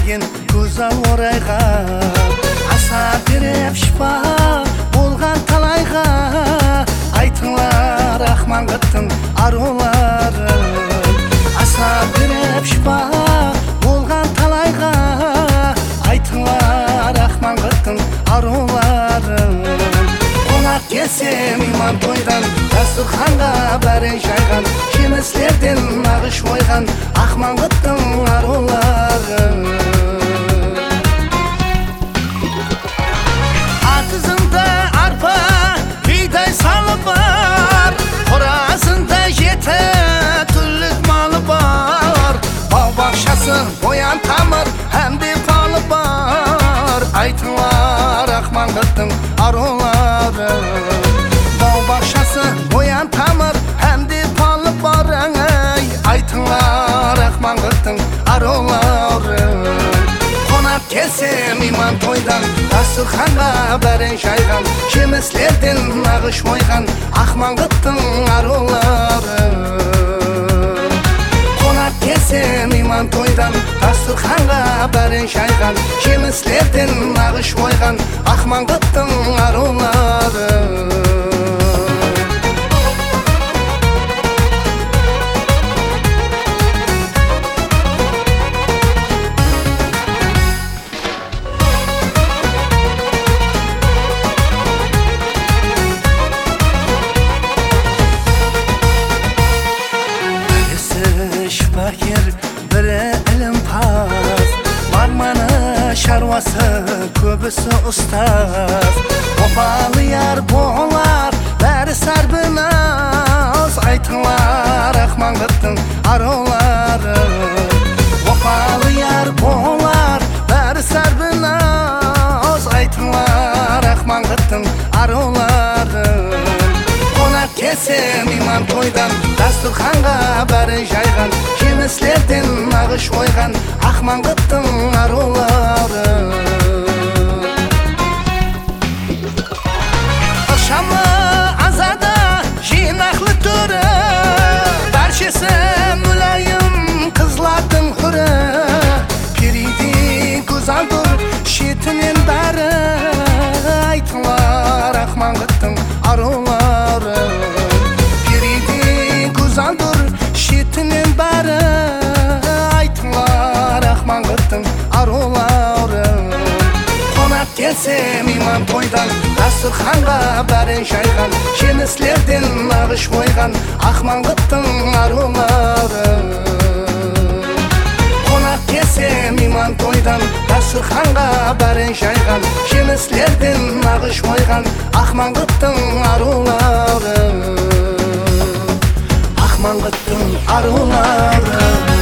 келген көзал орайға, аса беріп шипа болған талайға. Айтыңлар Ақмаңғыттың аруларын, аса беріп шипа болған талайға. Айтыңлар Ақмаңғыттың аруларын. Қонақ келсе мейман тойдан, дастұрханға бәрін жайған, жемістерден нағыш ойған Ақмаңғыттың аруларын. Атызында арпа бидай салы бар, қорасында жеті түрлік малы бар. Бау-бақшасы боян тамыр әмде палы бар. Айтыңлар Ақмаңғыттың аруларын. Бау-бақшасы боян тамыр әмде палы бар. Айтыңлар Ақмаңғыттың аруларын. Қонақ келсе мейман тойдан, дастұрханға бәрін жайған, жемістерден нағыш ойған Ақмаңғыттың аруларын. Қонақ келсе мейман тойдан, дастұрханға бәрін жайған, жемістерден нағыш ойған Ақмаңғыттың аруларын. Шпакер бірі ілімпаз, барманы шаруасы көбісі ұстаз. Опалы яр болар бәрі сарбыназ. Айтыңлар Ақмаңғыттың аруларын. Опалы яр болар бәрі сарбыназ. Айтыңлар Ақмаңғыттың аруларын. Қонақ келсе мейман тойдан, дастұрханға бәрі жайған, жемістерден нағыш ойған Ақмаңғыттың аруларын. Ықшамы азада жинақлы түрі, бәршесі мүлайым қызлардың хүрі. Перейді көзалдыр шетінен бәрі. Айтыңлар Ақмаңғыттың аруларын. Перейді көзалдыр шетінен бәрі. Айтыңлар Ақмаңғыттың аруларын. Қонақ келсе мейман тойдан, дастұрханға бәрін жайған, жемістерден нағыш ойған Ақмаңғыттың аруларын. Қонақ келсе мейман тойдан, дастұрханға бәрін жайған, жемістерден нағыш ойған Ақмаңғыттың аруларын. Ақмаңғыттың аруларын.